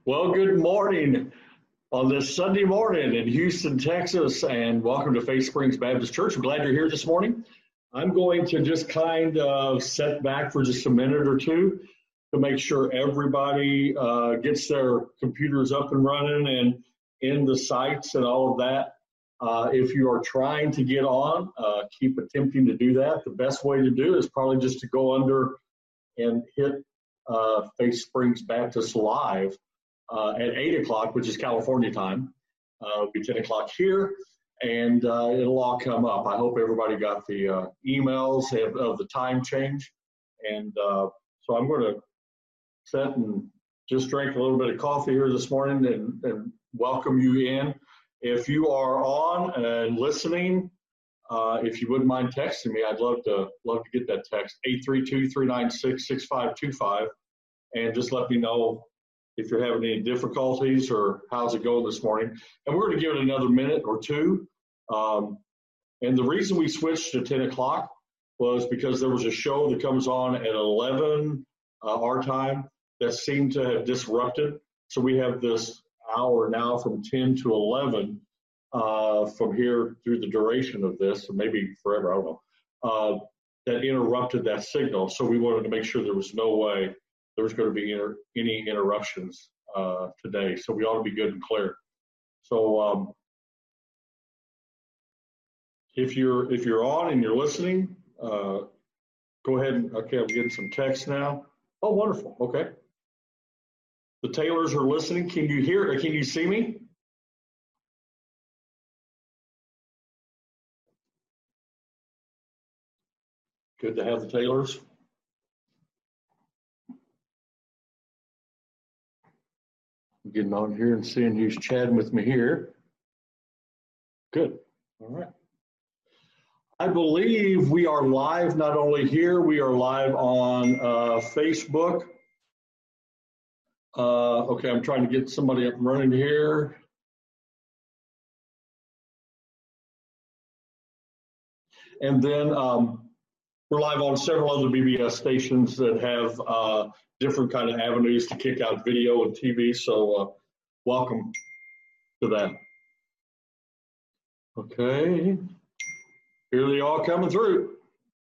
Well, good morning on this Sunday morning in Houston, Texas, and welcome to Faith Springs Baptist Church. I'm glad you're here this morning. I'm going to just kind of set back for just a minute or two to make sure everybody gets their computers up and running and in the sites and all of that. If you are trying to get on, keep attempting to do that. The best way to do it is probably just to go under and hit Faith Springs Baptist Live at 8 o'clock, which is California time. It'll be 10 o'clock here, and it'll all come up. I hope everybody got the emails of the time change. And so I'm going to sit and just drink a little bit of coffee here this morning and welcome you in. If you are on and listening, if you wouldn't mind texting me, I'd love to get that text, 832-396-6525, and just let me know if you're having any difficulties or how's it going this morning. And we're going to give it another minute or two. And the reason we switched to 10 o'clock was because there was a show that comes on at 11 our time that seemed to have disrupted. So we have this hour now from 10 to 11 from here through the duration of this, and maybe forever, I don't know, that interrupted that signal. So we wanted to make sure there was no way there was going to be any interruptions today. So we ought to be good and clear. So if you're on and you're listening, go ahead and, okay, I'm getting some text now. Oh, wonderful. Okay. The Taylors are listening. Can you hear or can you see me? Good to have the Taylors. I'm getting on here and seeing who's chatting with me here. Good. All right. I believe we are live not only here, we are live on Facebook. Okay, I'm trying to get somebody up and running here. And then we're live on several other BBS stations that have different kind of avenues to kick out video and TV. So welcome to that. Okay, here they all coming through.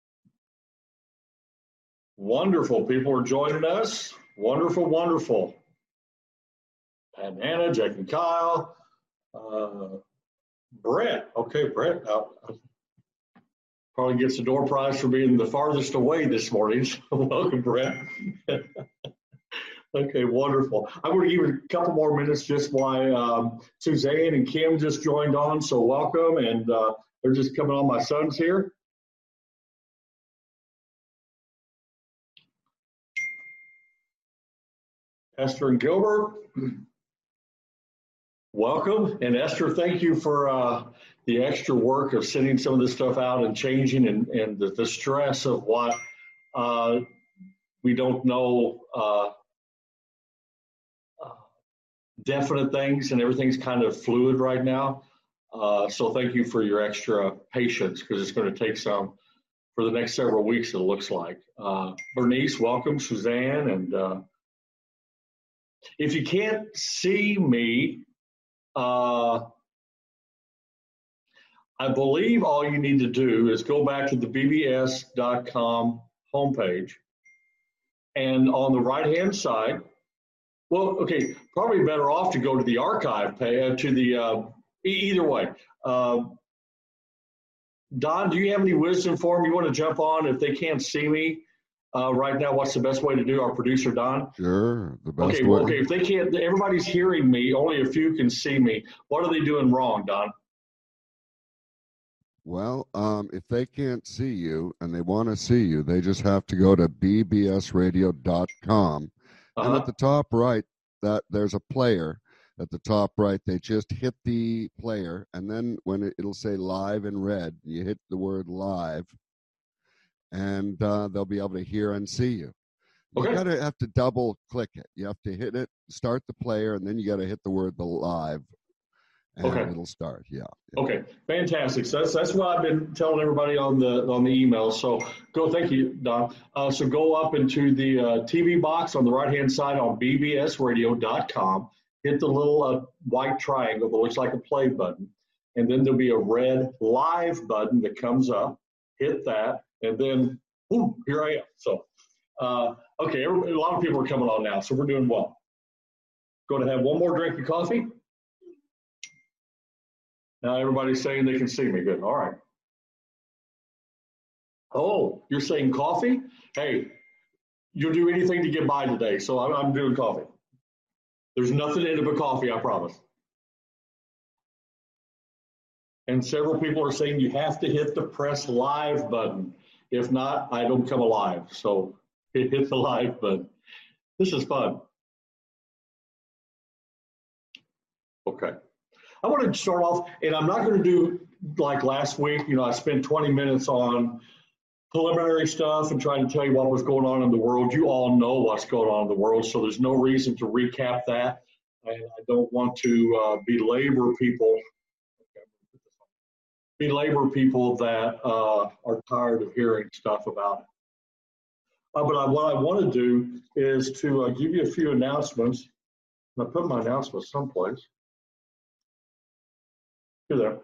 Wonderful, people are joining us. Wonderful, wonderful. Pat and Anna, Jack and Kyle, Brett. Okay, Brett probably gets the door prize for being the farthest away this morning. So welcome, Brett. Okay, wonderful. I'm going to give it a couple more minutes just while Suzanne and Kim just joined on. So welcome, and they're just coming on. My son's here. Esther and Gilbert, welcome. And Esther, thank you for the extra work of sending some of this stuff out and changing and the stress of what we don't know definite things, and everything's kind of fluid right now. So thank you for your extra patience, because it's going to take some for the next several weeks, it looks like. Bernice, welcome. Suzanne, and if you can't see me, I believe all you need to do is go back to the bbs.com homepage, and on the right-hand side, well, okay, probably better off to go to the archive page, to the, either way. Don, do you have any wisdom for me? You want to jump on if they can't see me right now? What's the best way to do? Our producer, Don? Sure, the best way. Well, okay, if they can't, everybody's hearing me, only a few can see me. What are they doing wrong, Don? Well, if they can't see you and they want to see you, they just have to go to bbsradio.com. And at the top right, there's a player. At the top right, they just hit the player, and then when it'll say live in red, you hit the word live, and they'll be able to hear and see you. Okay. You gotta have to double click it. You have to hit it, start the player, and then you gotta hit the word the live. and Okay. it'll start. Yeah. Okay, fantastic. So that's what I've been telling everybody on the email. So thank you, Don. So go up into the TV box on the right-hand side on bbsradio.com. Hit the little white triangle that looks like a play button, and then there'll be a red live button that comes up. Hit that, and then, ooh, here I am. So, okay, a lot of people are coming on now, so we're doing well. Going to have one more drink of coffee. Now everybody's saying they can see me. Good. All right. Oh, you're saying coffee? Hey, you'll do anything to get by today, so I'm doing coffee. There's nothing in it but coffee, I promise. And several people are saying you have to hit the press live button. If not, I don't come alive. So hit the live button. This is fun. Okay. I want to start off, and I'm not going to do like last week. I spent 20 minutes on preliminary stuff and trying to tell you what was going on in the world. You all know what's going on in the world, so there's no reason to recap that. And I don't want to belabor people that are tired of hearing stuff about it. But what I want to do is to give you a few announcements. I put my announcements someplace. Here there.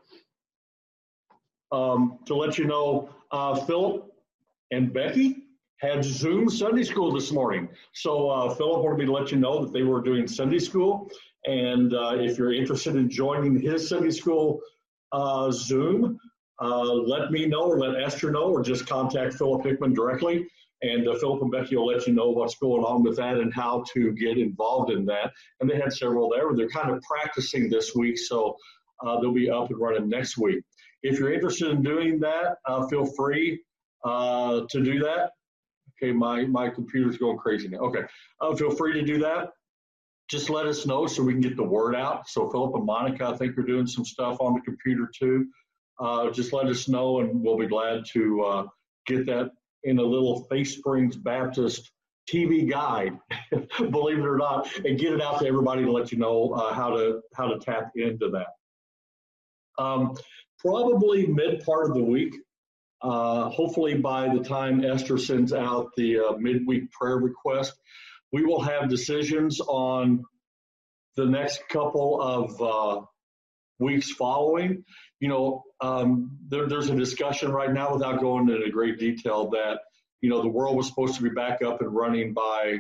To let you know, Philip and Becky had Zoom Sunday school this morning. So Philip wanted me to let you know that they were doing Sunday school. And if you're interested in joining his Sunday school Zoom, let me know or let Esther know, or just contact Philip Hickman directly. And Philip and Becky will let you know what's going on with that and how to get involved in that. And they had several there. They're kind of practicing this week, so they'll be up and running next week. If you're interested in doing that, feel free to do that. Okay, my computer's going crazy now. Okay, feel free to do that. Just let us know so we can get the word out. So Philip and Monica, I think, are doing some stuff on the computer too. Just let us know, and we'll be glad to get that in a little Face Springs Baptist TV guide, believe it or not, and get it out to everybody to let you know how to tap into that. Probably mid part of the week, hopefully by the time Esther sends out the midweek prayer request, we will have decisions on the next couple of weeks following. There's a discussion right now, without going into great detail, that the world was supposed to be back up and running by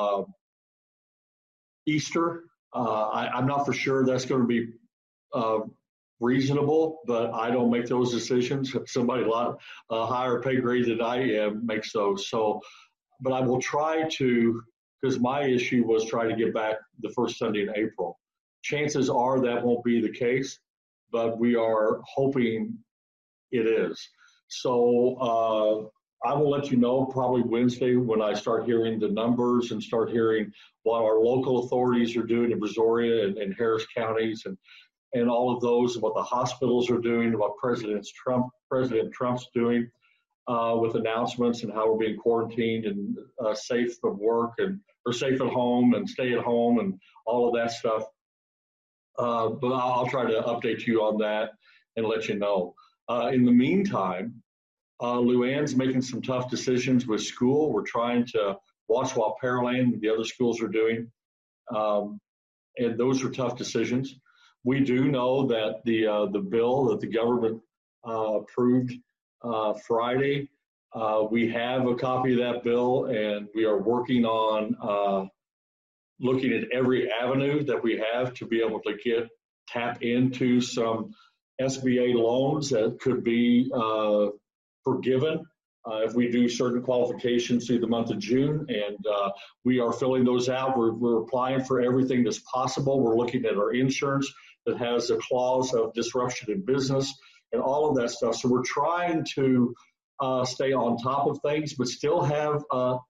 Easter. I'm not for sure that's going to be reasonable, but I don't make those decisions. Somebody a lot higher pay grade than I am makes those. So, but I will try to, because my issue was trying to get back the first Sunday in April. Chances are that won't be the case, but we are hoping it is. So I will let you know probably Wednesday when I start hearing the numbers and start hearing what our local authorities are doing in Brazoria and Harris counties and all of those, and what the hospitals are doing, and what President Trump's doing with announcements and how we're being quarantined and safe from work or safe at home and stay at home and all of that stuff. But I'll try to update you on that and let you know. In the meantime, Luann's making some tough decisions with school. We're trying to watch what Pearland and the other schools are doing. And those are tough decisions. We do know that the bill that the government approved Friday, we have a copy of that bill, and we are working on looking at every avenue that we have to be able to tap into some SBA loans that could be forgiven if we do certain qualifications through the month of June, and we are filling those out. We're applying for everything that's possible. We're looking at our insurance that has a clause of disruption in business and all of that stuff. So we're trying to stay on top of things, but still have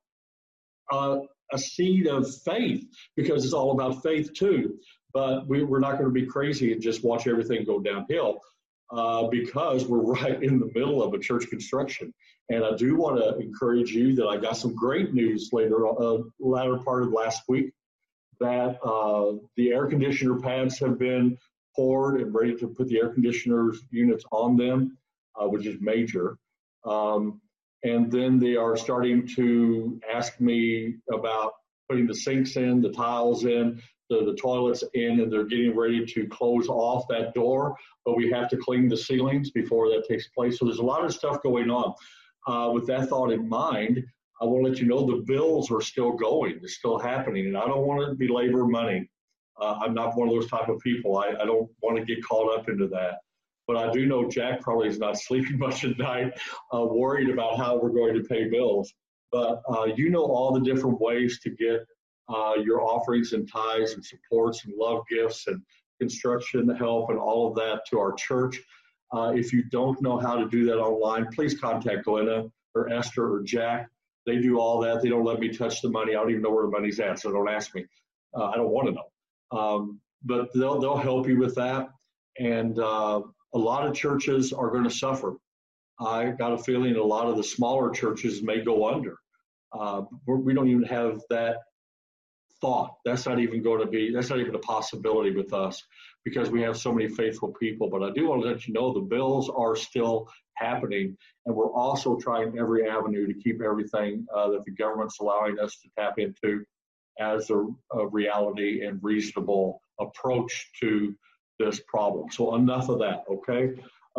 a seed of faith, because it's all about faith too. But we're not going to be crazy and just watch everything go downhill because we're right in the middle of a church construction. And I do want to encourage you that I got some great news latter part of last week, that the air conditioner pads have been poured and ready to put the air conditioners units on them, which is major. And then they are starting to ask me about putting the sinks in, the tiles in, the toilets in, and they're getting ready to close off that door. But we have to clean the ceilings before that takes place. So there's a lot of stuff going on. With that thought in mind, I want to let you know the bills are still going. They're still happening. And I don't want to belabor money. I'm not one of those type of people. I don't want to get caught up into that. But I do know Jack probably is not sleeping much at night, worried about how we're going to pay bills. But you know all the different ways to get your offerings and tithes and supports and love gifts and construction help and all of that to our church. If you don't know how to do that online, please contact Glenna or Esther or Jack. They do all that. They don't let me touch the money. I don't even know where the money's at, so don't ask me. I don't want to know. But they'll help you with that. And a lot of churches are going to suffer. I got a feeling a lot of the smaller churches may go under. We don't even have that thought. That's not even a possibility with us because we have so many faithful people. But I do want to let you know the bills are still happening, and we're also trying every avenue to keep everything that the government's allowing us to tap into as a reality and reasonable approach to this problem. So enough of that, okay?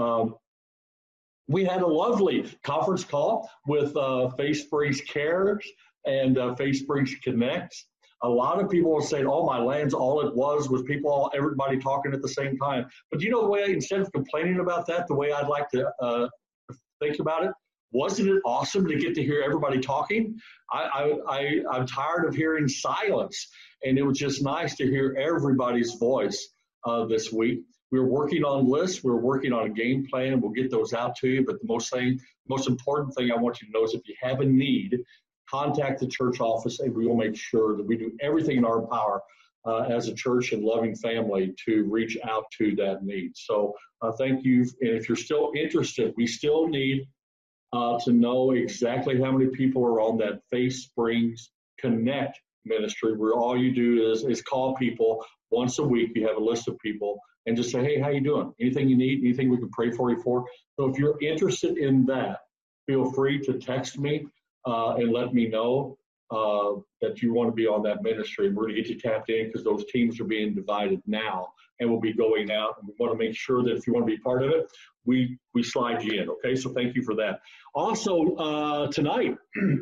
We had a lovely conference call with Faith Springs Cares and Faith Springs Connects. A lot of people are saying, oh, my lands, all it was everybody talking at the same time. But you know the way, instead of complaining about that, the way I'd like to think about it, wasn't it awesome to get to hear everybody talking? I'm tired of hearing silence, and it was just nice to hear everybody's voice this week. We're working on lists. We're working on a game plan. We'll get those out to you. But the most important thing I want you to know is if you have a need, contact the church office, and we will make sure that we do everything in our power as a church and loving family to reach out to that need. So thank you. And if you're still interested, we still need to know exactly how many people are on that Faith Springs Connect ministry, where all you do is call people once a week. You have a list of people and just say, hey, how you doing? Anything you need? Anything we can pray for you for? So if you're interested in that, feel free to text me and let me know that you want to be on that ministry. And we're going to get you tapped in because those teams are being divided now and we'll be going out. And we want to make sure that if you want to be part of it, we slide you in. Okay, so thank you for that. Also, tonight,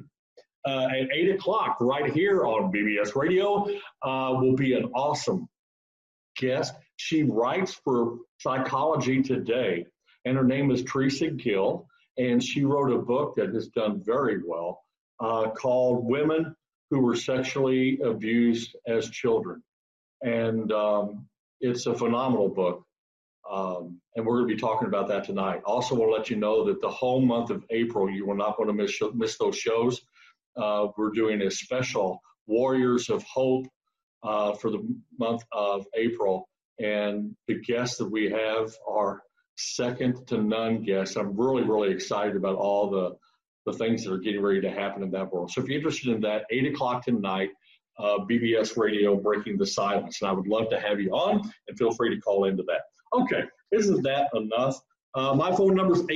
at 8 o'clock right here on BBS Radio will be an awesome guest. She writes for Psychology Today, and her name is Teresa Gill, and she wrote a book that has done very well called Women Who Were Sexually Abused as Children. And it's a phenomenal book, and we're going to be talking about that tonight. Also want to let you know that the whole month of April, you will not want to miss those shows. We're doing a special Warriors of Hope for the month of April, and the guests that we have are second to none guests. I'm really, really excited about all the things that are getting ready to happen in that world. So if you're interested in that, 8 o'clock tonight, BBS Radio, Breaking the Silence. And I would love to have you on, and feel free to call into that. Okay, isn't that enough? My phone number is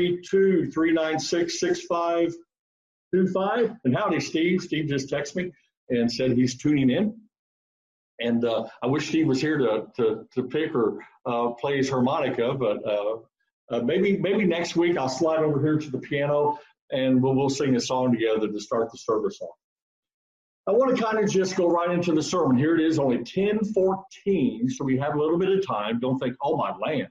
832-396-6525. And howdy, Steve. Steve just texted me and said he's tuning in. And I wish Steve was here to pick or play his harmonica, but maybe next week I'll slide over here to the piano and we'll sing a song together to start the service off. I want to kind of just go right into the sermon. Here it is, only 10:14, so we have a little bit of time. Don't think, oh, my land.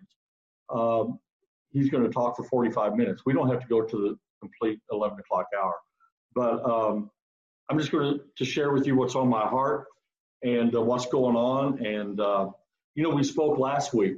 He's going to talk for 45 minutes. We don't have to go to the complete 11 o'clock hour. But I'm just going to share with you what's on my heart and what's going on. And, we spoke last week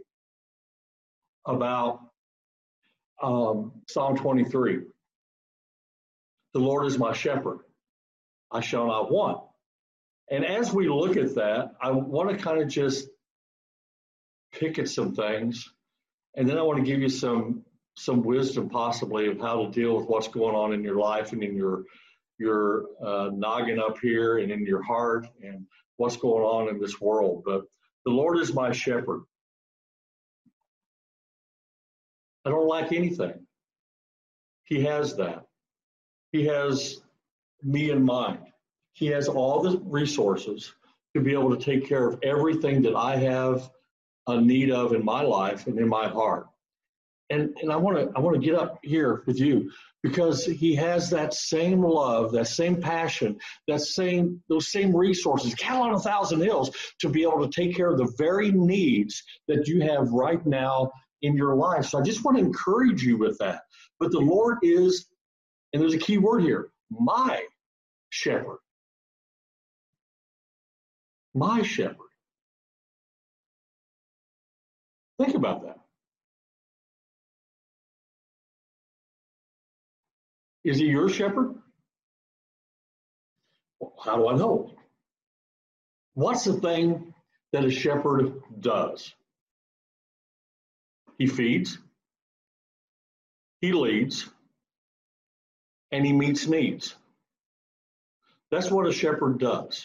about Psalm 23. The Lord is my shepherd. I shall not want. And as we look at that, I want to kind of just pick at some things. And then I want to give you some wisdom possibly of how to deal with what's going on in your life and in your noggin up here and in your heart and what's going on in this world. But the Lord is my shepherd. I don't lack anything. He has that. He has me in mind. He has all the resources to be able to take care of everything that I have a need of in my life and in my heart. And I want to get up here with you because he has that same love, that same passion, those same resources, cattle on 1,000 hills, to be able to take care of the very needs that you have right now in your life. So I just want to encourage you with that. But the Lord is, and there's a key word here, my shepherd. My shepherd. Think about that. Is he your shepherd? Well, how do I know? What's the thing that a shepherd does? He feeds, he leads, and he meets needs. That's what a shepherd does.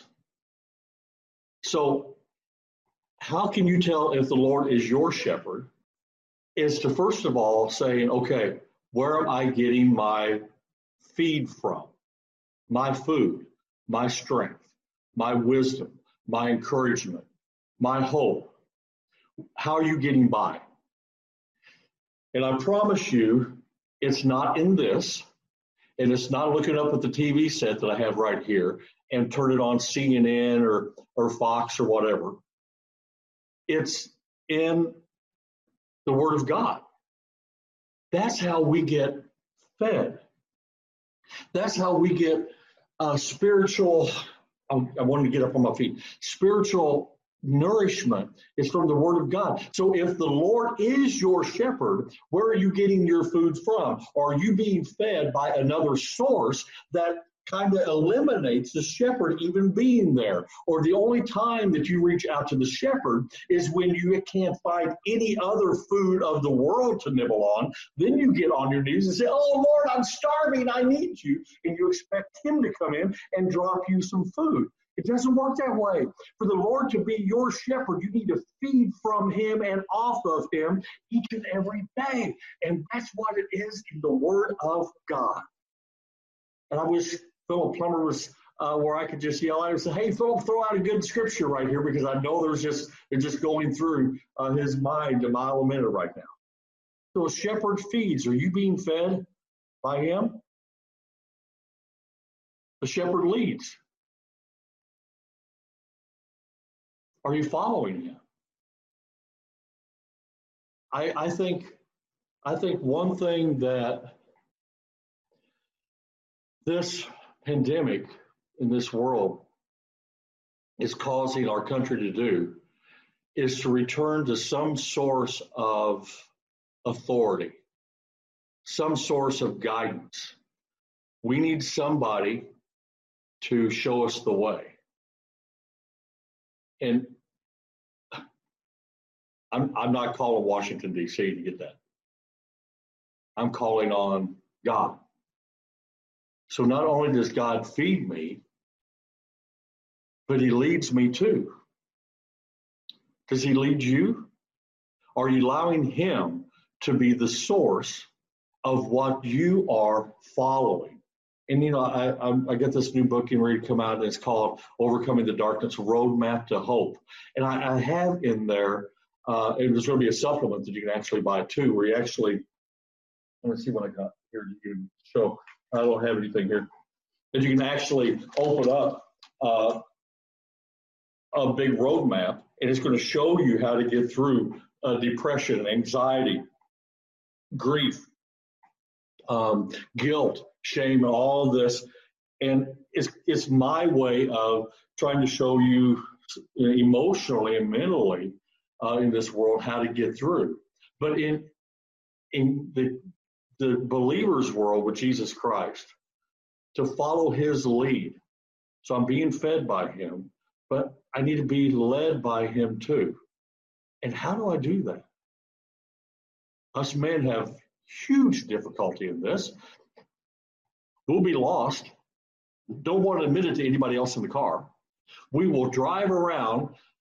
So how can you tell if the Lord is your shepherd? Is to first of all say, okay, where am I getting my feed from? My food, my strength, my wisdom, my encouragement, my hope. How are you getting by? And I promise you, it's not in this, and it's not looking up at the TV set that I have right here and turn it on CNN or Fox or whatever. It's in the Word of God. That's how we get fed. That's how we get spiritual, I wanted to get up on my feet, spiritual nourishment is from the Word of God. So if the Lord is your shepherd, where are you getting your food from? Or are you being fed by another source that kind of eliminates the shepherd even being there? Or the only time that you reach out to the shepherd is when you can't find any other food of the world to nibble on. Then you get on your knees and say, oh Lord, I'm starving, I need you. And you expect him to come in and drop you some food. It doesn't work that way. For the Lord to be your shepherd, you need to feed from him and off of him each and every day. And that's what it is in the Word of God. And I wish Philip Plummer was where I could just yell at him and say, hey, Philip, throw out a good scripture right here, because I know they're just going through his mind a mile a minute right now. So a shepherd feeds. Are you being fed by him? The shepherd leads. Are you following him? I think one thing that this pandemic in this world is causing our country to do is to return to some source of authority, some source of guidance. We need somebody to show us the way. And I'm not calling Washington, D.C. to get that. I'm calling on God. So not only does God feed me, but he leads me too. Does he lead you? Are you allowing him to be the source of what you are following? And, you know, I got this new book in ready to come out, and it's called Overcoming the Darkness, Roadmap to Hope. And I have in there, and there's going to be a supplement that you can actually buy too, where you actually, let me see what I got here you can show. I don't have anything here. But you can actually open up a big roadmap, and it's going to show you how to get through depression, anxiety, grief, guilt, shame, all this. And it's my way of trying to show you emotionally and mentally in this world how to get through. But in the believer's world with Jesus Christ, to follow his lead. So I'm being fed by him, but I need to be led by him too. And how do I do that? Us men have huge difficulty in this. We'll be lost. Don't want to admit it to anybody else in the car. We will drive around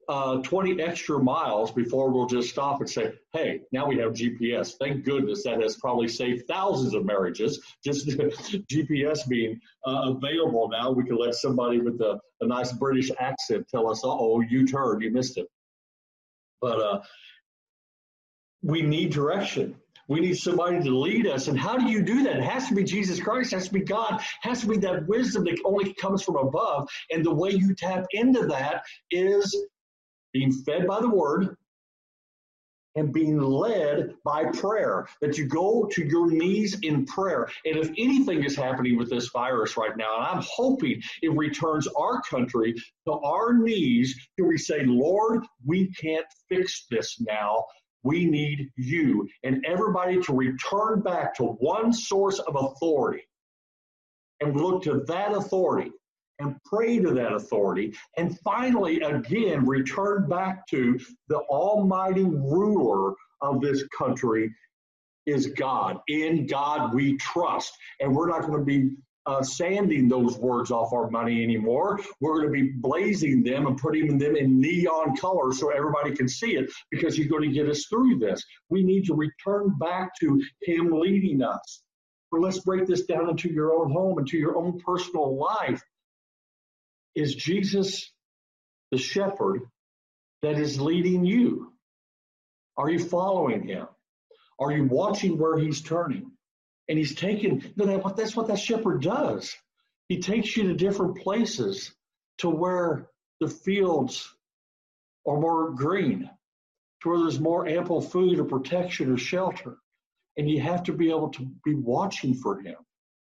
20 extra miles before we'll just stop and say, hey, now we have GPS. Thank goodness that has probably saved thousands of marriages. Just GPS being available now, we can let somebody with a nice British accent tell us, uh-oh, you turned, you missed it. But we need direction. We need somebody to lead us. And how do you do that? It has to be Jesus Christ. It has to be God. It has to be that wisdom that only comes from above. And the way you tap into that is being fed by the word and being led by prayer, that you go to your knees in prayer. And if anything is happening with this virus right now, and I'm hoping it returns our country to our knees, where we say, Lord, we can't fix this now. We need you. And everybody to return back to one source of authority and look to that authority and pray to that authority, and finally, again, return back to the almighty ruler of this country is God. In God we trust. And we're not going to be sanding those words off our money anymore. We're going to be blazing them and putting them in neon color so everybody can see it, because he's going to get us through this. We need to return back to him leading us. But let's break this down into your own home, into your own personal life. Is Jesus the shepherd that is leading you? Are you following him? Are you watching where he's turning? And he's taking, that's what that shepherd does. He takes you to different places to where the fields are more green, to where there's more ample food or protection or shelter. And you have to be able to be watching for him.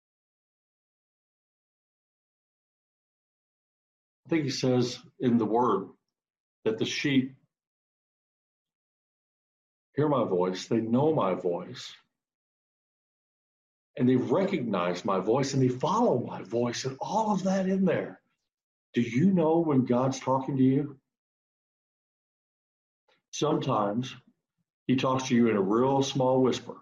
I think he says in the word that the sheep hear my voice, they know my voice, and they recognize my voice, and they follow my voice, and all of that in there. Do you know when God's talking to you? Sometimes he talks to you in a real small whisper.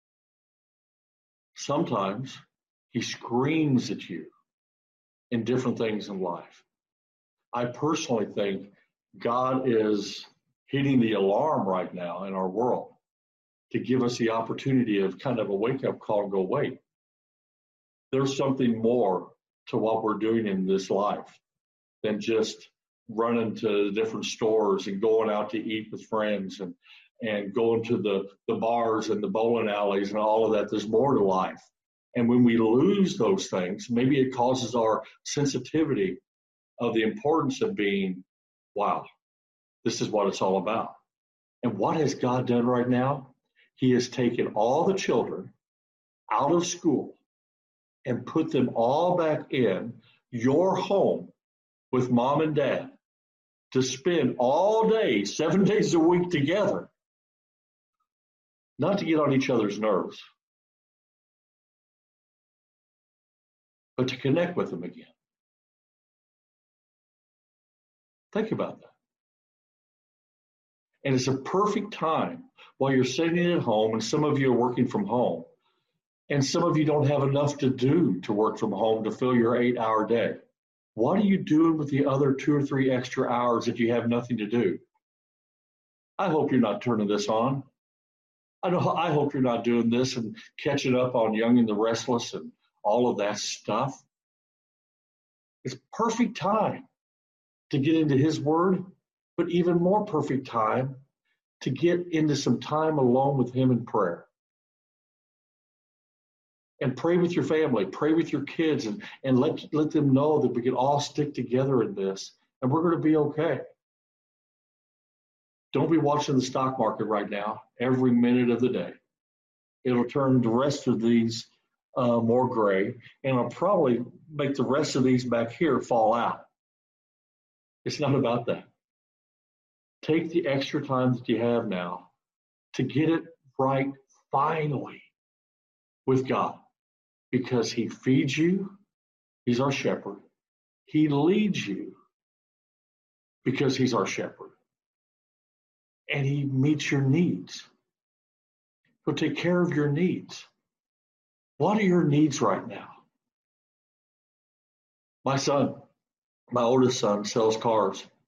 Sometimes he screams at you in different things in life. I personally think God is hitting the alarm right now in our world to give us the opportunity of kind of a wake-up call and go, wait, there's something more to what we're doing in this life than just running to different stores and going out to eat with friends and going to the bars and the bowling alleys and all of that. There's more to life. And when we lose those things, maybe it causes our sensitivity of the importance of being, wow, this is what it's all about. And what has God done right now? He has taken all the children out of school and put them all back in your home with mom and dad to spend all day, 7 days a week together, not to get on each other's nerves, but to connect with them again. Think about that. And it's a perfect time while you're sitting at home, and some of you are working from home, and some of you don't have enough to do to work from home to fill your 8-hour day. What are you doing with the other 2 or 3 extra hours that you have nothing to do? I hope you're not turning this on. I hope you're not doing this and catching up on Young and the Restless and all of that stuff. It's perfect time to get into his word, but even more perfect time to get into some time alone with him in prayer. And pray with your family, pray with your kids, and let them know that we can all stick together in this, and we're going to be okay. Don't be watching the stock market right now, every minute of the day. It'll turn the rest of these more gray, and it'll probably make the rest of these back here fall out. It's not about that. Take the extra time that you have now to get it right finally with God, because he feeds you. He's our shepherd. He leads you because he's our shepherd. And he meets your needs. He'll take care of your needs. What are your needs right now? My oldest son, sells cars.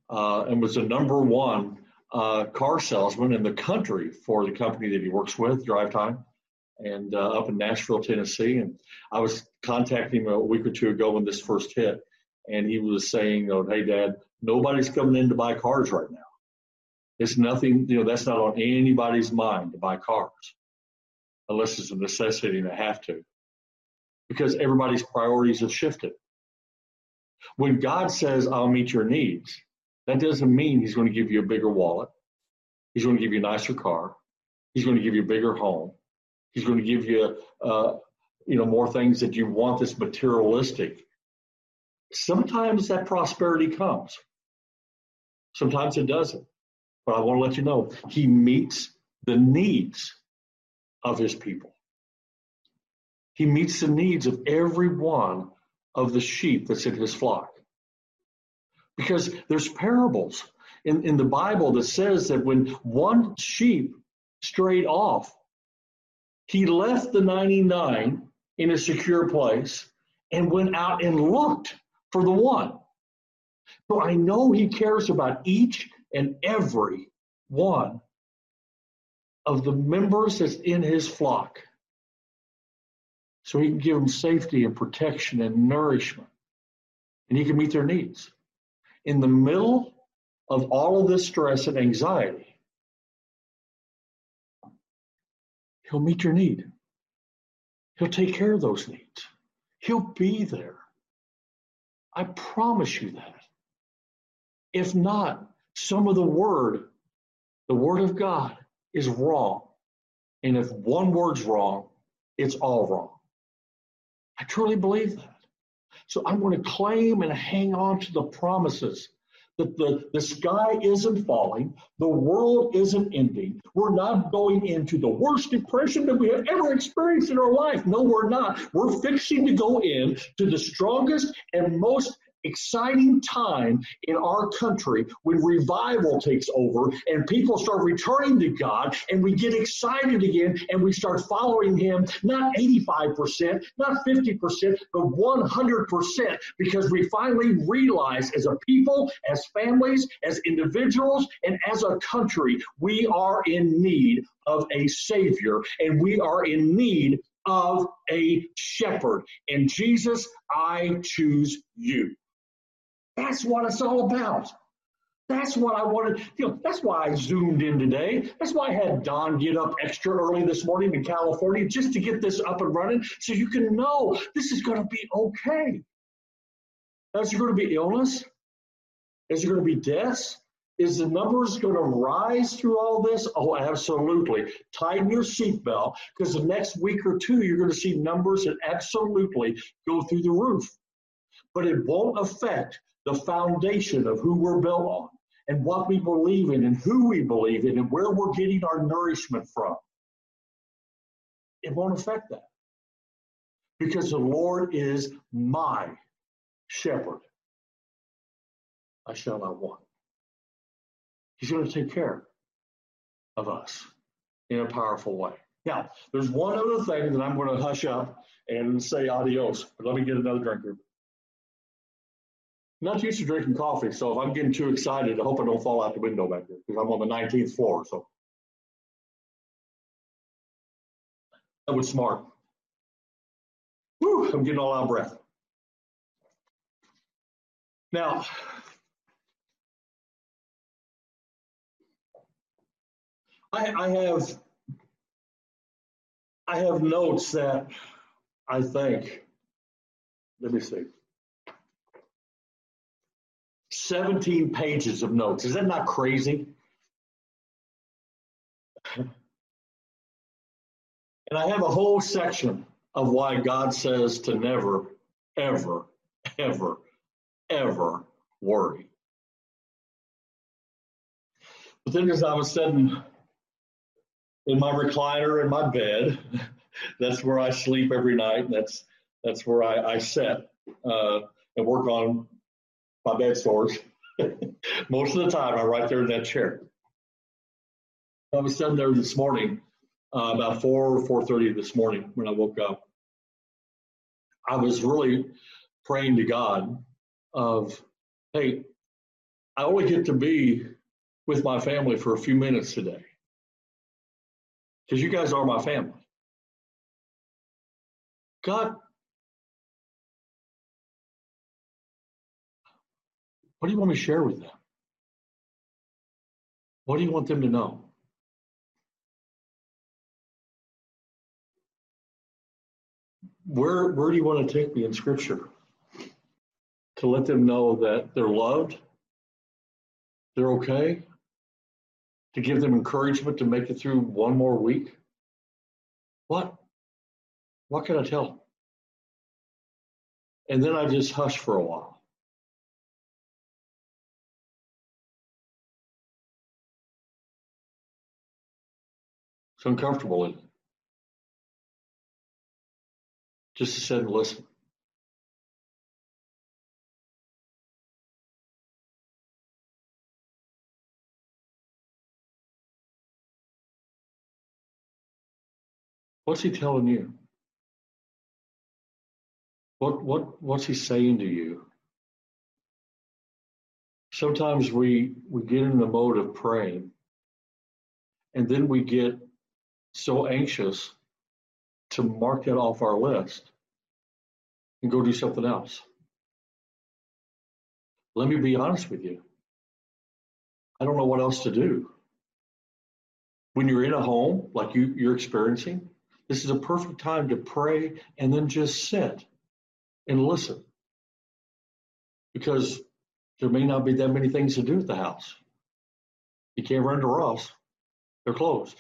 and was the number one car salesman in the country for the company that he works with, Drive Time, and up in Nashville, Tennessee. And I was contacting him a week or two ago when this first hit, and he was saying, "Hey, Dad, nobody's coming in to buy cars right now. It's nothing, that's not on anybody's mind to buy cars, unless it's a necessity and they have to, because everybody's priorities have shifted." When God says, "I'll meet your needs," that doesn't mean he's going to give you a bigger wallet. He's going to give you a nicer car. He's going to give you a bigger home. He's going to give you, more things that you want that's materialistic. Sometimes that prosperity comes. Sometimes it doesn't. But I want to let you know, he meets the needs of his people. He meets the needs of every one of the sheep that's in his flock. Because there's parables in the Bible that says that when one sheep strayed off, he left the 99 in a secure place and went out and looked for the one. So I know he cares about each and every one of the members that's in his flock, so he can give them safety and protection and nourishment, and he can meet their needs. In the middle of all of this stress and anxiety, he'll meet your need. He'll take care of those needs. He'll be there. I promise you that. If not, some of the word of God, is wrong. And if one word's wrong, it's all wrong. I truly believe that. So I'm going to claim and hang on to the promises that the sky isn't falling, the world isn't ending. We're not going into the worst depression that we have ever experienced in our life. No, we're not. We're fixing to go in to the strongest and most exciting time in our country when revival takes over and people start returning to God and we get excited again and we start following him, not 85%, not 50%, but 100%, because we finally realize as a people, as families, as individuals, and as a country, we are in need of a Savior and we are in need of a shepherd. And Jesus, I choose you. That's what it's all about. That's what I wanted. That's why I zoomed in today. That's why I had Don get up extra early this morning in California just to get this up and running so you can know this is going to be okay. Is there going to be illness? Is there going to be deaths? Is the numbers going to rise through all this? Oh, absolutely. Tighten your seatbelt, because the next week or two, you're going to see numbers that absolutely go through the roof. But it won't affect the foundation of who we're built on and what we believe in and who we believe in and where we're getting our nourishment from. It won't affect that, because the Lord is my shepherd. I shall not want. He's going to take care of us in a powerful way. Now, there's one other thing that I'm going to hush up and say adios, but let me get another drink here. I'm not used to drinking coffee, so if I'm getting too excited, I hope I don't fall out the window back here, because I'm on the 19th floor. So that was smart. Whew, I'm getting all out of breath. Now, I have notes that I think, let me see, 17 pages of notes. Is that not crazy? And I have a whole section of why God says to never, ever, ever, ever worry. But then as I was sitting in my recliner in my bed, that's where I sleep every night. That's where I sit and work on my bed sores. Most of the time, I'm right there in that chair. I was sitting there this morning, about 4 or 4:30 this morning when I woke up. I was really praying to God of, hey, I only get to be with my family for a few minutes today because you guys are my family. God, what do you want me to share with them? What do you want them to know? Where do you want to take me in Scripture to let them know that they're loved, they're okay, to give them encouragement to make it through one more week? What can I tell them? And then I just hush for a while. It's uncomfortable, isn't it? Just to sit and listen. What's he telling you? What's he saying to you? Sometimes we get in the mode of praying, and then we get so anxious to mark that off our list and go do something else. Let me be honest with you. I don't know what else to do. When you're in a home like you're experiencing, this is a perfect time to pray and then just sit and listen. Because there may not be that many things to do at the house. You can't run to Ross. They're closed.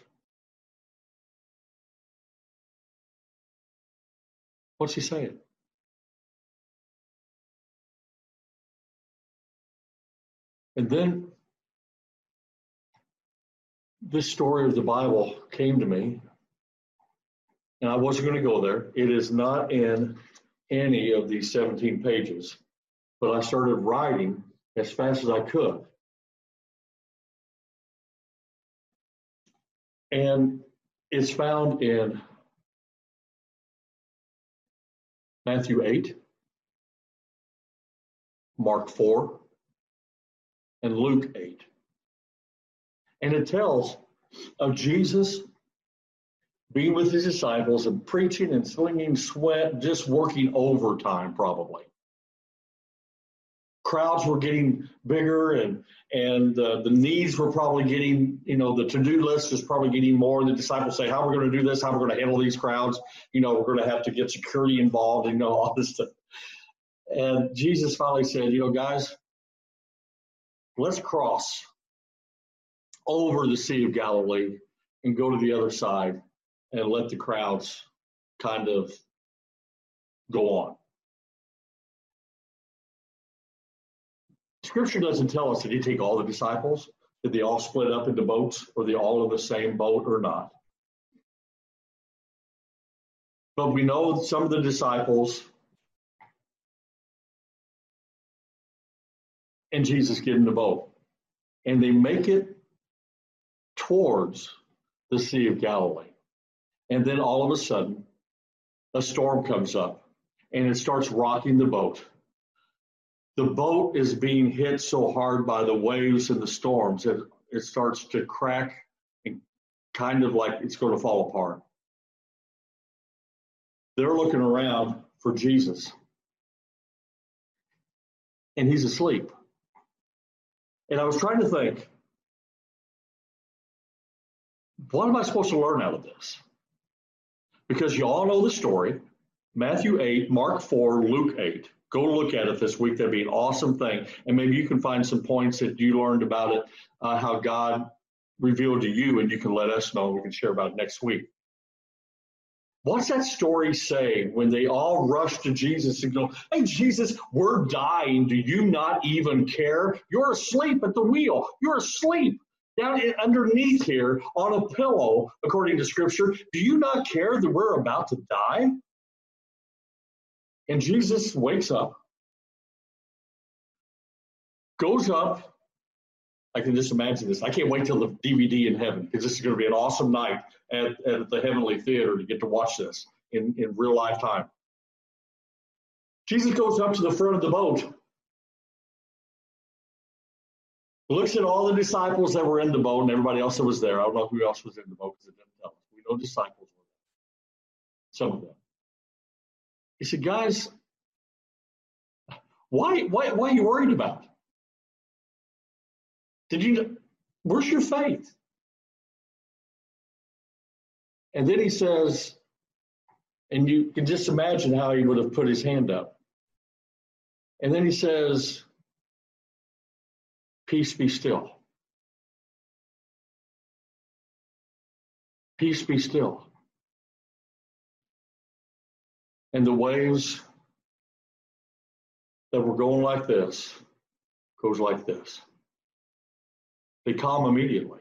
What's he saying? And then this story of the Bible came to me, and I wasn't going to go there. It is not in any of these 17 pages, but I started writing as fast as I could. And it's found in Matthew 8, Mark 4, and Luke 8. And it tells of Jesus being with his disciples and preaching and slinging sweat, just working overtime probably. Crowds were getting bigger and the needs were probably getting, the to-do list is probably getting more. And the disciples say, how are we going to do this? How are we going to handle these crowds? We're going to have to get security involved, all this stuff. And Jesus finally said, guys, let's cross over the Sea of Galilee and go to the other side and let the crowds kind of go on. Scripture doesn't tell us, did he take all the disciples? Did they all split up into boats? Were they all in the same boat or not? But we know some of the disciples and Jesus get in the boat. And they make it towards the Sea of Galilee. And then all of a sudden, a storm comes up and it starts rocking the boat. The boat is being hit so hard by the waves and the storms that it starts to crack and kind of like it's going to fall apart. They're looking around for Jesus. And he's asleep. And I was trying to think, what am I supposed to learn out of this? Because you all know the story. Matthew 8, Mark 4, Luke 8. Go look at it this week. That'd be an awesome thing. And maybe you can find some points that you learned about it, how God revealed to you, and you can let us know. We can share about it next week. What's that story say when they all rush to Jesus and go, hey, Jesus, we're dying. Do you not even care? You're asleep at the wheel. You're asleep down underneath here on a pillow, according to Scripture. Do you not care that we're about to die? And Jesus wakes up, goes up. I can just imagine this. I can't wait till the DVD in heaven, because this is going to be an awesome night at the Heavenly Theater to get to watch this in real life time. Jesus goes up to the front of the boat looks at all the disciples that were in the boat and everybody else that was there. I don't know who else was in the boat because it didn't tell us. We know disciples were there, some of them. He said, guys, why are you worried about? Where's your faith? And then he says, and you can just imagine how he would have put his hand up. And then he says, peace be still. Peace be still. And the waves that were going like this goes like this. They calm immediately.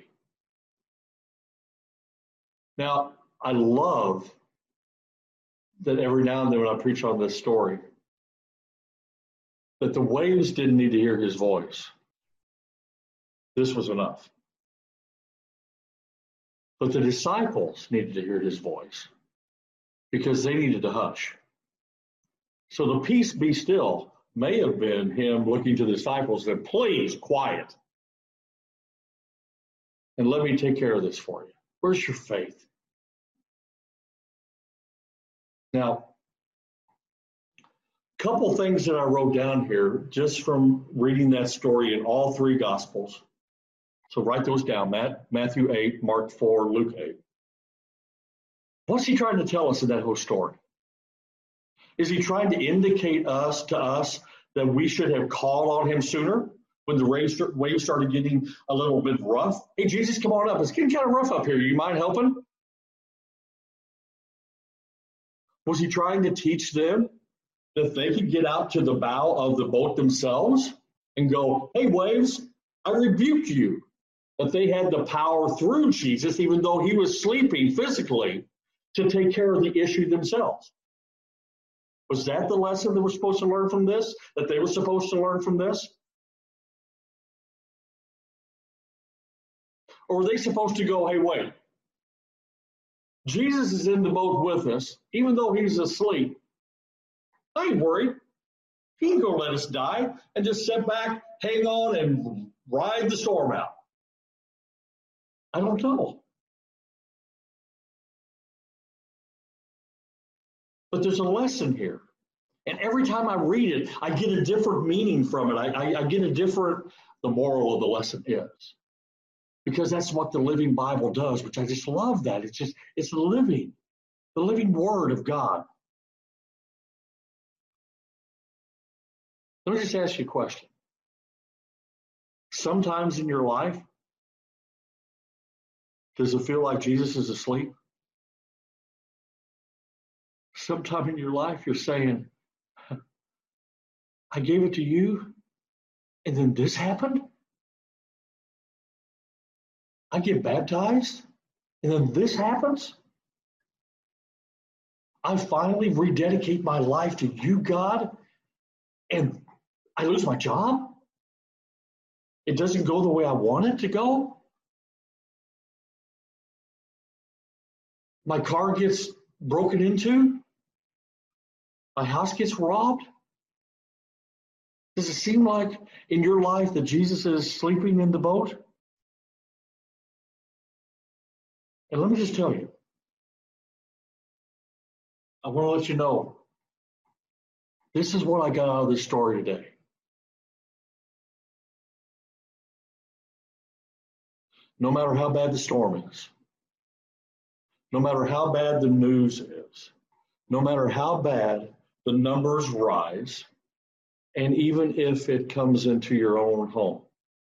Now, I love that every now and then when I preach on this story, that the waves didn't need to hear his voice. This was enough. But the disciples needed to hear his voice because they needed to hush. So the peace be still may have been him looking to the disciples and, please, quiet. And let me take care of this for you. Where's your faith? Now, a couple things that I wrote down here just from reading that story in all three Gospels. So write those down, Matthew 8, Mark 4, Luke 8. What's he trying to tell us in that whole story? Is he trying to indicate to us that we should have called on him sooner when the waves started getting a little bit rough? Hey, Jesus, come on up. It's getting kind of rough up here. You mind helping? Was he trying to teach them that they could get out to the bow of the boat themselves and go, hey, waves, I rebuked you? That they had the power through Jesus, even though he was sleeping physically, to take care of the issue themselves. Was that the lesson that we're supposed to learn from this? That they were supposed to learn from this? Or were they supposed to go, hey, wait, Jesus is in the boat with us, even though he's asleep. I ain't worried. He ain't going to let us die and just sit back, hang on, and ride the storm out. I don't know. But there's a lesson here. And every time I read it, I get a different meaning from it. I get the moral of the lesson is. Because that's what the Living Bible does, which I just love that. It's the living Word of God. Let me just ask you a question. Sometimes in your life, does it feel like Jesus is asleep? Sometime in your life, you're saying, I gave it to you, and then this happened? I get baptized, and then this happens? I finally rededicate my life to you, God, and I lose my job? It doesn't go the way I want it to go? My car gets broken into? My house gets robbed? Does it seem like in your life that Jesus is sleeping in the boat? And let me just tell you, I want to let you know, this is what I got out of this story today. No matter how bad the storm is, no matter how bad the news is, no matter how bad the numbers rise, and even if it comes into your own home,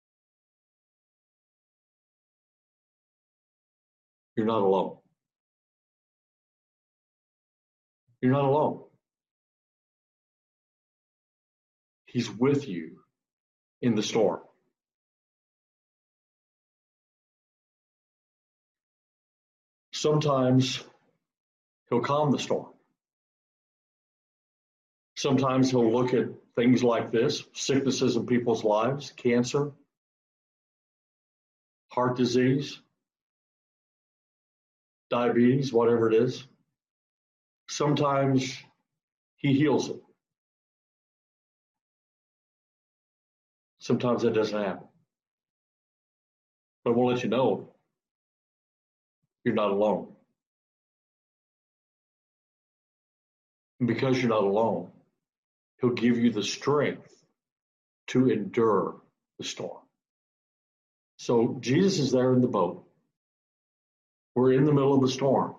you're not alone. You're not alone. He's with you in the storm. Sometimes he'll calm the storm. Sometimes he'll look at things like this, sicknesses in people's lives, cancer, heart disease, diabetes, whatever it is. Sometimes he heals it. Sometimes that doesn't happen. But I want to let you know, you're not alone. And because you're not alone, he'll give you the strength to endure the storm. So Jesus is there in the boat. We're in the middle of the storm.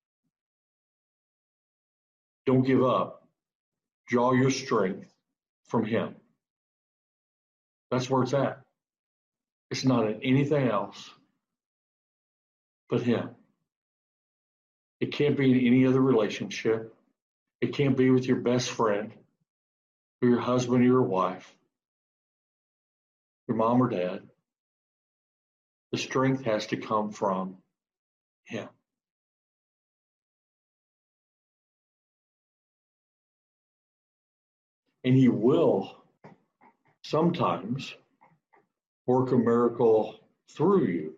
Don't give up. Draw your strength from him. That's where it's at. It's not in anything else but him. It can't be in any other relationship. It can't be with your best friend, or your husband or your wife, your mom or dad. The strength has to come from him. And he will sometimes work a miracle through you.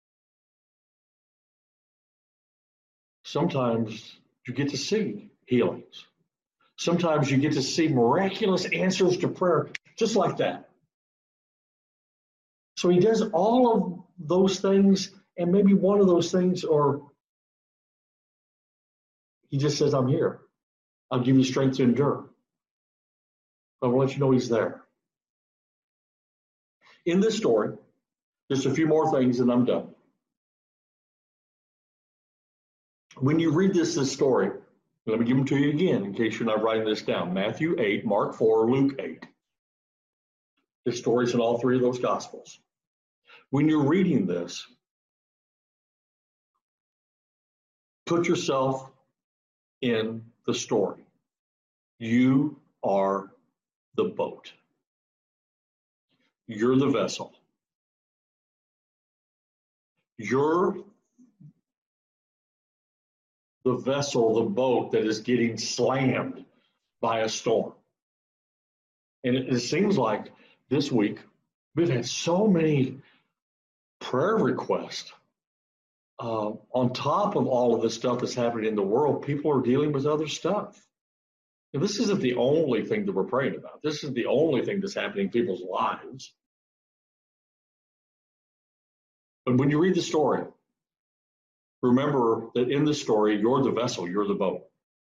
Sometimes you get to see healings. Sometimes you get to see miraculous answers to prayer, just like that. So he does all of those things, and maybe one of those things, or he just says, I'm here. I'll give you strength to endure. I want to let you know he's there. In this story, just a few more things and I'm done. When you read this story, let me give them to you again in case you're not writing this down. Matthew 8, Mark 4, Luke 8. The stories in all three of those Gospels. When you're reading this, put yourself in the story. You are the boat. You're the vessel. You're the vessel, the boat that is getting slammed by a storm. And it seems like this week we've had so many prayer requests. On top of all of the stuff that's happening in the world, people are dealing with other stuff. And this isn't the only thing that we're praying about. This is the only thing that's happening in people's lives. But when you read the story, remember that in the story, you're the vessel, you're the boat.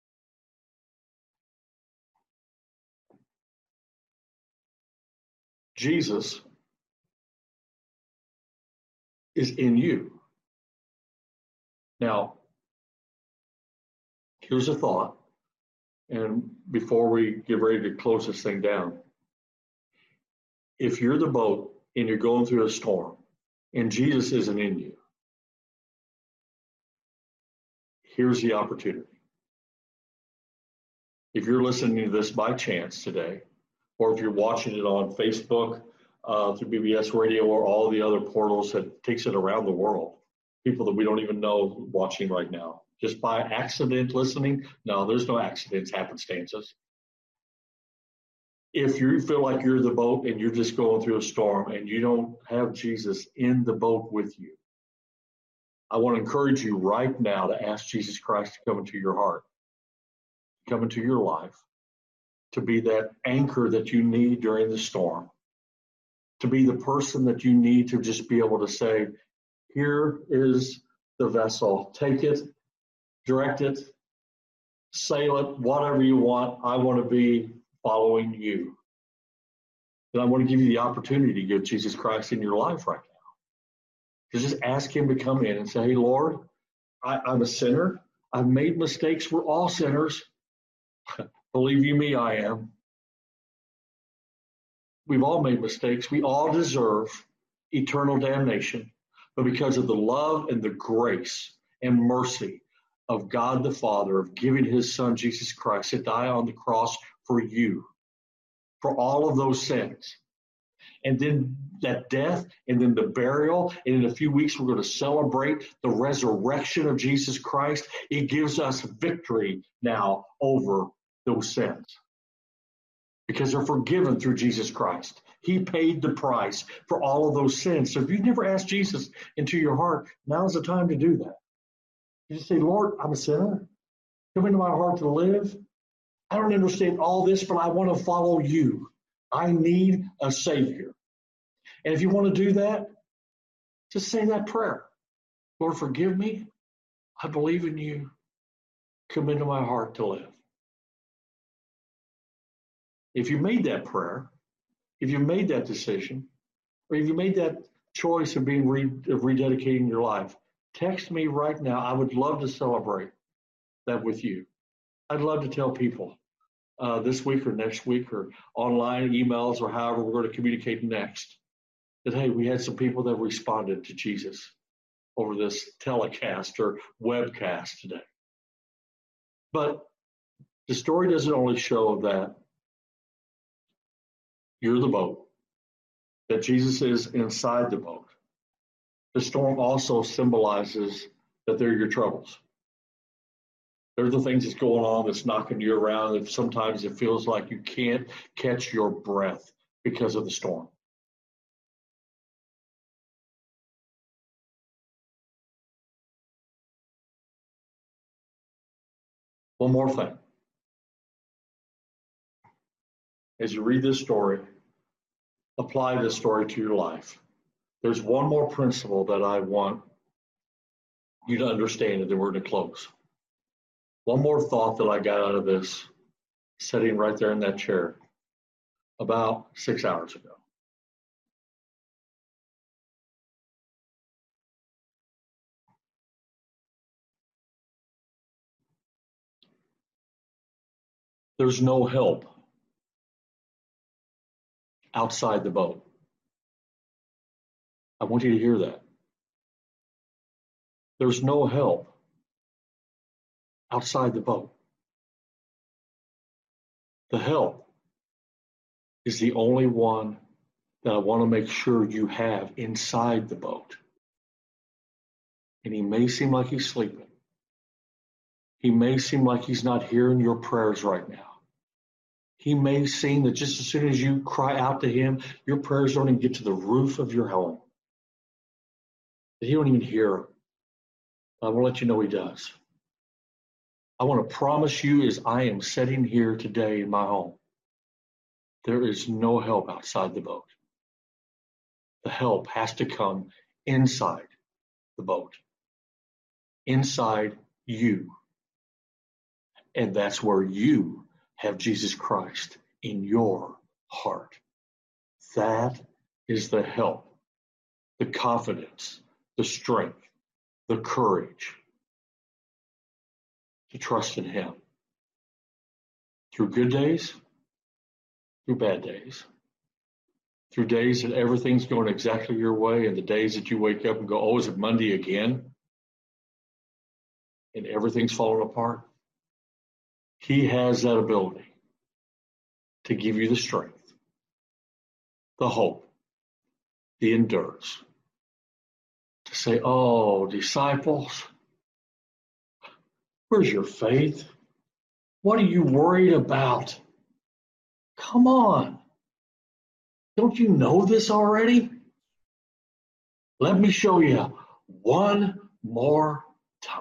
Jesus is in you. Now, here's a thought, and before we get ready to close this thing down, if you're the boat and you're going through a storm and Jesus isn't in you, here's the opportunity. If you're listening to this by chance today, or if you're watching it on Facebook, through BBS Radio or all the other portals that takes it around the world, people that we don't even know watching right now, just by accident listening. No, there's no accidents, happenstances. If you feel like you're the boat and you're just going through a storm and you don't have Jesus in the boat with you, I want to encourage you right now to ask Jesus Christ to come into your heart, come into your life, to be that anchor that you need during the storm, to be the person that you need to just be able to say, here is the vessel, take it, direct it, sail it, whatever you want. I want to be following you. And I want to give you the opportunity to give Jesus Christ in your life right now. To just ask him to come in and say, hey, Lord, I'm a sinner. I've made mistakes. We're all sinners. Believe you me, I am. We've all made mistakes. We all deserve eternal damnation. But because of the love and the grace and mercy of God the Father, of giving his Son, Jesus Christ, to die on the cross for you, for all of those sins, and then that death, and then the burial, and in a few weeks we're going to celebrate the resurrection of Jesus Christ. It gives us victory now over those sins, because they're forgiven through Jesus Christ. He paid the price for all of those sins. So if you've never asked Jesus into your heart, now's the time to do that. You just say, Lord, I'm a sinner. Come into my heart to live. I don't understand all this, but I want to follow you. I need a Savior. And if you want to do that, Just say that prayer. Lord, forgive me. I believe in you. Come into my heart to live. If you made that prayer, if you made that decision, or if you made that choice of being of rededicating your life, text me right now. I would love to celebrate that with you. I'd love to tell people this week or next week or online emails or however we're going to communicate next that, hey, we had some people that responded to Jesus over this telecast or webcast today. But the story doesn't only show that you're the boat, that Jesus is inside the boat. The storm also symbolizes that they're your troubles. They're the things that's going on that's knocking you around, that sometimes it feels like you can't catch your breath because of the storm. One more thing. As you read this story, apply this story to your life. There's one more principle that I want you to understand, and then we're going to close. One more thought that I got out of this, sitting right there in that chair about 6 hours ago. There's no help outside the boat. I want you to hear that. There's no help outside the boat. The help is the only one that I want to make sure you have inside the boat. And he may seem like he's sleeping. He may seem like he's not hearing your prayers right now. He may seem that just as soon as you cry out to him, your prayers don't even get to the roof of your home. That he don't even hear them. I want to let you know he does. I want to promise you as I am sitting here today in my home, there is no help outside the boat. The help has to come inside the boat, inside you. And that's where you have Jesus Christ in your heart. That is the help, the confidence, the strength, the courage to trust in him. Through good days, through bad days, through days that everything's going exactly your way, and the days that you wake up and go, oh, is it Monday again? And everything's falling apart. He has that ability to give you the strength, the hope, the endurance to say, oh, disciples, where's your faith? What are you worried about? Come on. Don't you know this already? Let me show you one more time.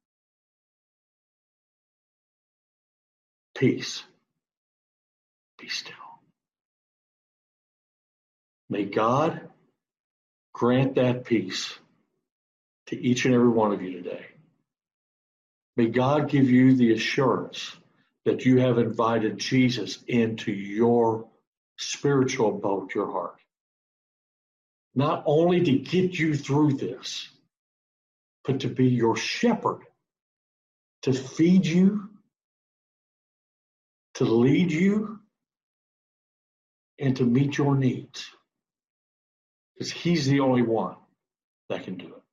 Peace. Be still. May God grant that peace to each and every one of you today. May God give you the assurance that you have invited Jesus into your spiritual boat, your heart. Not only to get you through this, but to be your shepherd, to feed you, to lead you, and to meet your needs. Because he's the only one that can do it.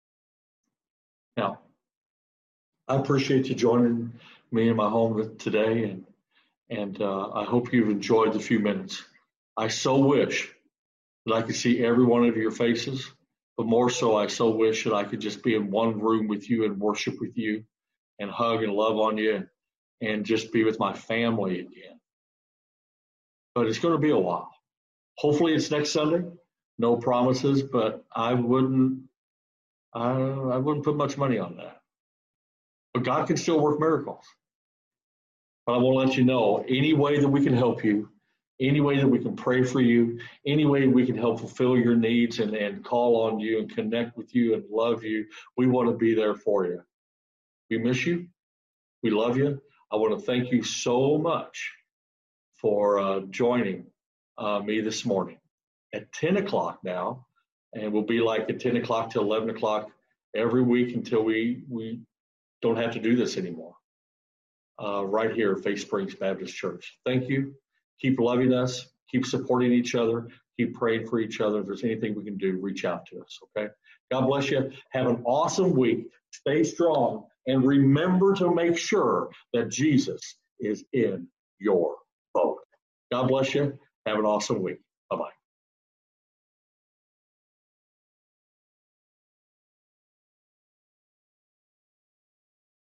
Now, I appreciate you joining me in my home today, and I hope you've enjoyed the few minutes. I so wish that I could see every one of your faces, but more so, I so wish that I could just be in one room with you and worship with you and hug and love on you and just be with my family again. But it's going to be a while. Hopefully it's next Sunday. No promises, but I wouldn't put much money on that. But God can still work miracles. But I want to let you know, any way that we can help you, any way that we can pray for you, any way we can help fulfill your needs and call on you and connect with you and love you, we want to be there for you. We miss you. We love you. I want to thank you so much for joining me this morning at 10 o'clock now. And we'll be like at 10 o'clock till 11 o'clock every week until we don't have to do this anymore. Right here at Faith Springs Baptist Church. Thank you. Keep loving us. Keep supporting each other. Keep praying for each other. If there's anything we can do, reach out to us, okay? God bless you. Have an awesome week. Stay strong. And remember to make sure that Jesus is in your boat. God bless you. Have an awesome week. Bye-bye.